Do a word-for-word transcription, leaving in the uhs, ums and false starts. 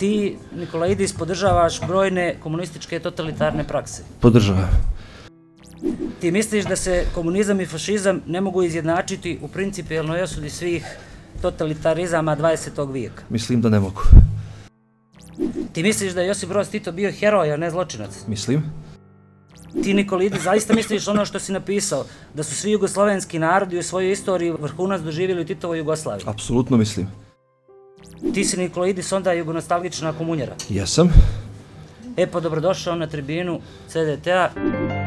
Ti, Nikolaidis, podržavaš brojne komunističke totalitarne prakse. Podržavam. Ti misliš da se komunizam i fašizam ne mogu izjednačiti u principijelnoj osudi svih totalitarizama dvadesetog vijeka? Mislim da ne mogu. Ti misliš da je Josip Broz Tito bio heroj, a ne zločinac? Mislim. Ti, Nikolaidis, zaista misliš ono što si napisao, da su svi jugoslovenski narodi u svojoj istoriji vrhunac doživjeli u Titovoj Jugoslaviji? Apsolutno mislim. Ti si, Nikolaidis, onda jugonostalgična komunjera? Jesam. E pa dobrodošao na tribinu C D T-a.